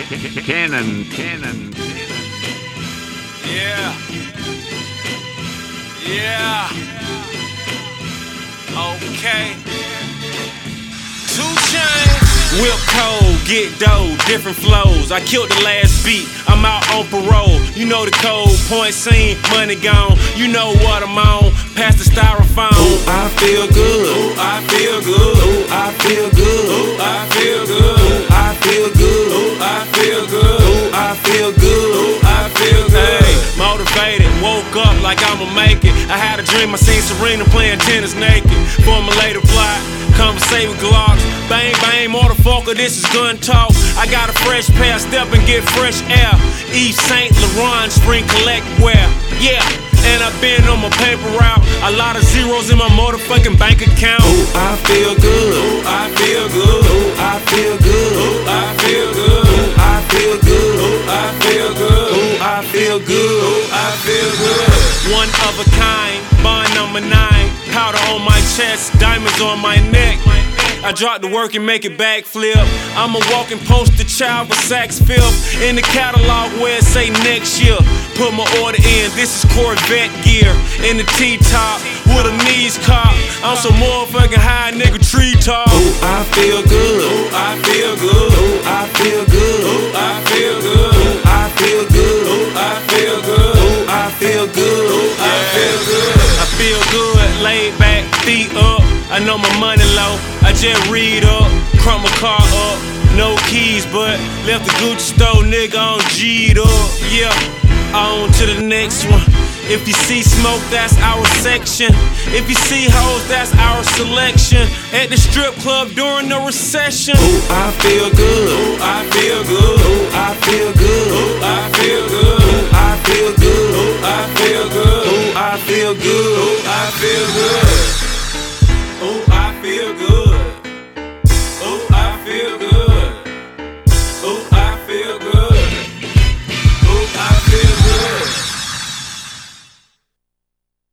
Cannon. Yeah. Okay. 2 Chainz. Whip cold, get dough, different flows. I killed the last beat, I'm out on parole. You know the code, point scene, money gone. You know what I'm on, past the styrofoam. Ooh, I feel good. Ooh, I feel good. Ooh, I feel good. Ooh, I feel good. Ooh, I feel good. Ooh, I feel good. Ooh, I feel good. Ooh, I feel good. Hey, motivated, woke up like I'ma make it. I had a dream, I seen Serena playing tennis naked. Formulated plot, conversate with Glocks. Bang, bang, motherfucker, this is gun talk. I got a fresh pair, step and get fresh air. East St. Laurent, spring collect wear. Yeah, and I've been on my paper route. A lot of zeros in my motherfucking bank account. Ooh, I feel good. Ooh, I feel good. Ooh, I feel good. Ooh, I feel good. Ooh, I feel good. Ooh, I feel good. Ooh, I feel good. Ooh, I feel good. One of a kind, bond number 9. Powder on my chest, diamonds on my neck. I drop the work and make it backflip. I'm a walking poster child with Saks Fifth. In the catalog where it say next year. Put my order in, this is Corvette gear. In the T-top, with a knees cop. I'm some motherfucking high nigga tree top. Ooh, I feel good. Ooh, I feel good. Ooh, I feel good. Ooh, I feel good. Ooh, I feel good. Ooh, I feel good. Ooh, I feel good. Ooh, I feel good. I feel good, laid back, feet up. I know my money low, I just read up, crump my car up, no keys, but left the Gucci store, nigga, on G'd up. Yeah, on to the next one. If you see smoke, that's our section. If you see hoes, that's our selection. At the strip club during the recession. Ooh, I feel good. Ooh, I feel good. Ooh, I feel good. Ooh, I feel good. Ooh, I feel good. Ooh, I feel good. Ooh, I feel good. Ooh, I feel good.